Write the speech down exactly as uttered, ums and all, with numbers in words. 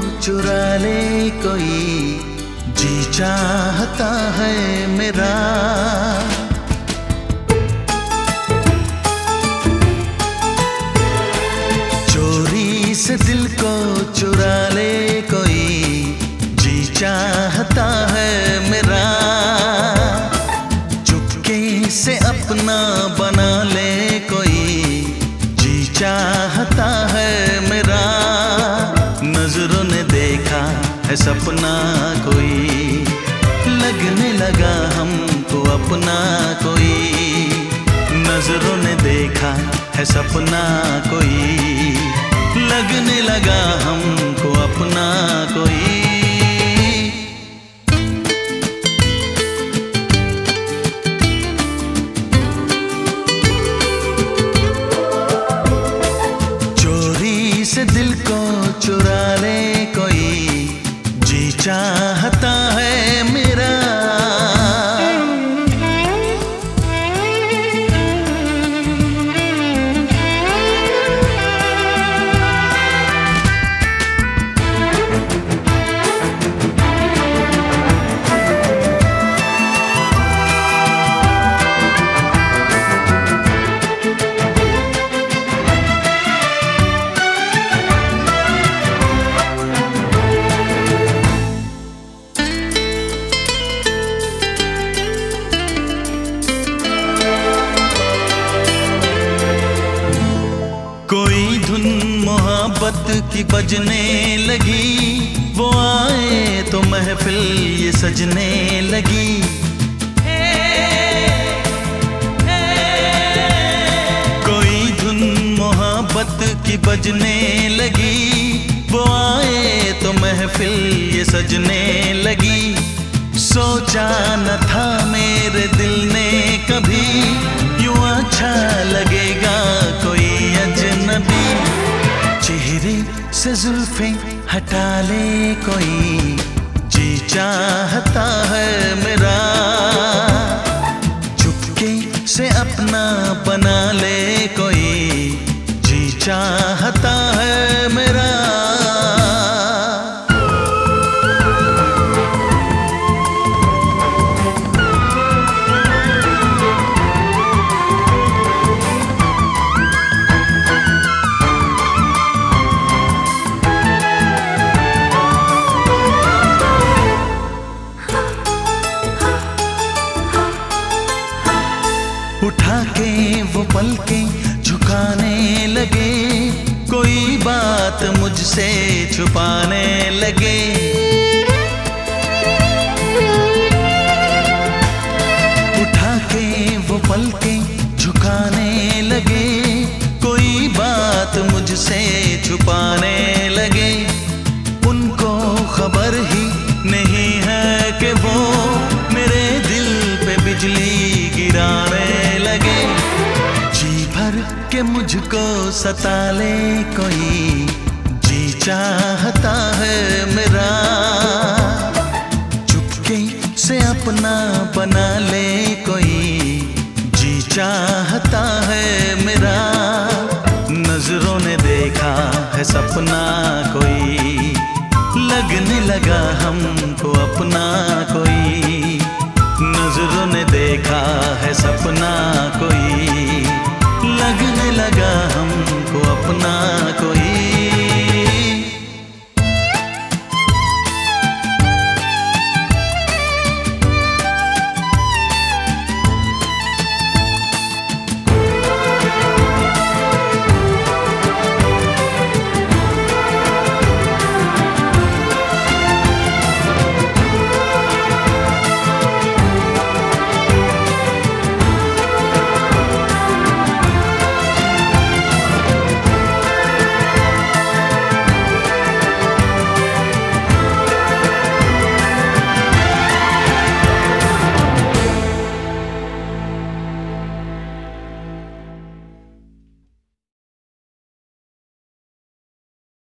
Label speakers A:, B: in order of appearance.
A: चुरा ले कोई, जी चाहता है मेरा। चोरी से दिल को चुरा ले कोई, जी चाहता है मेरा। चुपके से अपना बना ले कोई, जी चाहता है मेरा। नजरों ने देखा है सपना कोई, लगने लगा हमको अपना कोई। नजरों ने देखा है सपना कोई, लगने लगा हमको अपना कोई। से दिल को चुरा ले कोई, जी चाहता है मेरा। कोई धुन मोहब्बत की बजने लगी, वो आए तो महफिल ये सजने लगी। कोई धुन मोहब्बत की बजने लगी, वो आए तो महफिल ये सजने लगी। सोचा न था मेरे दिल ने कभी, यूं अच्छा लगेगा कोई अजनबी। चेहरे से जुल्फें हटा ले कोई, जी चाहता है मेरा। चुपके से अपना बना ले कोई, जी चाहता है मेरा। उठा के वो पलकें झुकाने लगे, कोई बात मुझसे छुपाने लगे। उठा के वो पलकें झुकाने लगे, कोई बात मुझसे छुपाने लगे। उनको खबर ही नहीं है कि वो मेरे दिल पे बिजली गिराने लगे। जी भर के मुझको सता ले कोई, जी चाहता है मेरा। चुपके से अपना बना ले कोई, जी चाहता है मेरा। नजरों ने देखा है सपना कोई, लगने लगा हमको अपना कोई। नजरों ने देखा है सपना